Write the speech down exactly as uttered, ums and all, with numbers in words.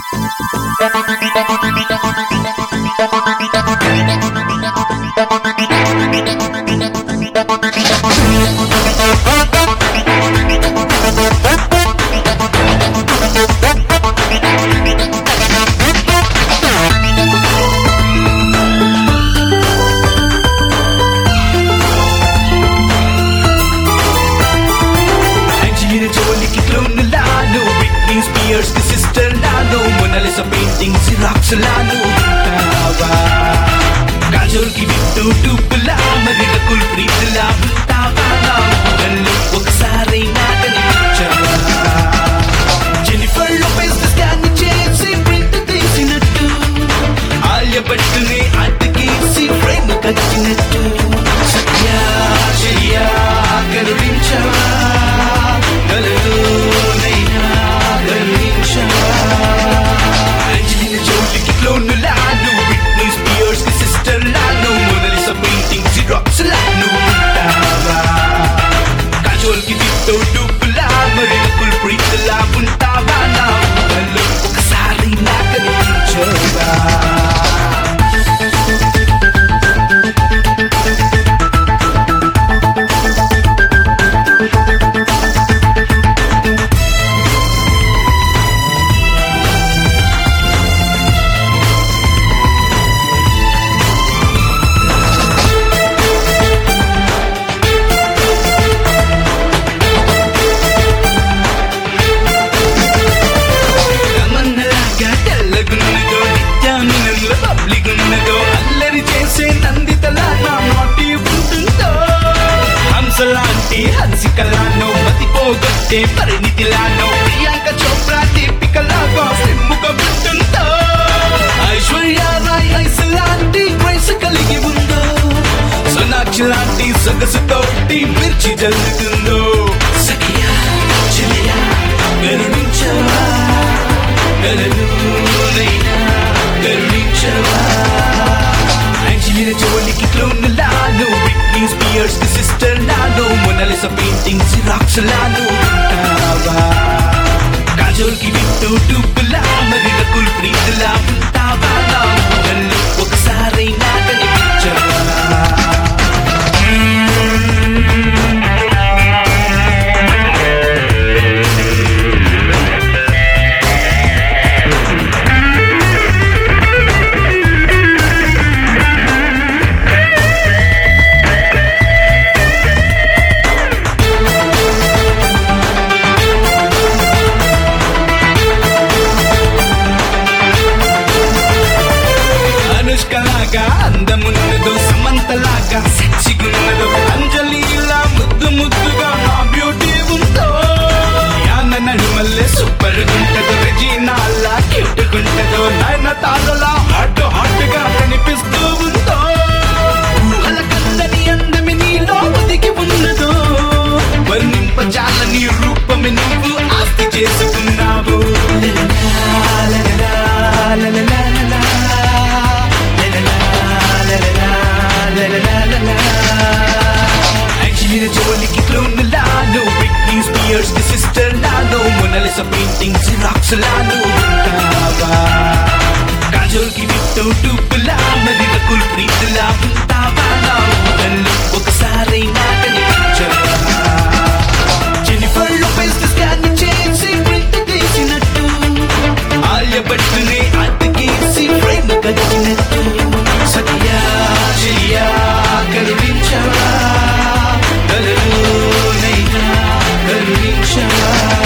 Spears की sister नानो Mona Lisa painting Xerox लानो बुंटावा काजोल की बिट्टू टूपला मरिना कुलप्रीत ला बुंटावा नानो ఒకసారి నాకని పిచ్చావా జెనిఫర్ లోపెజ్ దాన్ని చేసి ప్రింట్ తీసినట్టు ఆలియా భట్టుని అతికిసి ఫ్రేమ్ కట్టినట్టు సత్య శ్రియ కరుణించవా గలలోనైనా Angelina Jolie की clone लानो Britney Spears की sister लानो Mona painting Xerox लानो बुंटावा काजोल की बिट्टू टूपला मरिना कुलप्रीत ला बुंटावा नानो ఒకసారి నాకని పిచ్చావా అల్లరి చేసే నందితలా నా నోటి ఉంటుందో హంసలాంటి హన్సికలానో మతిపోగొట్టే పరిణితిలానో ప్రియాంక చోప్రా దీపికలాగా సిమ్ముగా ఉంటుందో ఐశ్వర్య రాయ్ ఐసలాంటి వయసు కలిగి ఉందో సోనాక్షి లాంటి సొగసుతోటి మిర్చి జల్లుతుందో సఖియా చెలియా కరుణించవా గలలోనైనా కరుణించవా Angelina Jolie की clone लानो Britney Spears की sister लानो Mona painting Xerox लानो बुंटावा काजोल की बिट्टू टूपला मरिना कुलप्रीत ला बुंटावा नानो ఒకసారి నాకని పిచ్చావా అనుష్కలాగా అందమున్నదో సమంతలాగా సెక్సీగున్నదో అంజలిలా ముద్దు ముద్దుగా నా బ్యూటీ ఉందో యాన నడుమల్లే సూపర్ గుంటదో రెజీనాలా క్యూట్ గుంటదో నయన తారలా హాట్ హాట్ గా కనిపిస్తూ ఉందో ఊహల కందని అందమి నీలో ఒదిగి ఉన్నదో వర్ణింపజాలని రూపమే నువ్వు ఆస్తి చేసుకున్నావు Angelina Jolie की clone लानो Britney Spears की sister लानो Mona painting Xerox लानो बुंटावा काजोल की बिट्टू टूपला मरिना कुलप्रीत ला बुंटावा नानो ఒకసారి నాకని పిచ్చావా జెనిఫర్ లోపెజ్ దాన్ని చేసి ప్రింట్ తీసినట్టు ఆలియా భట్టుని అతికిసి ఫ్రేమ్ కట్టినట్టు సత్య శ్రియ కరుణించవా గలలోనైనా కరుణించవా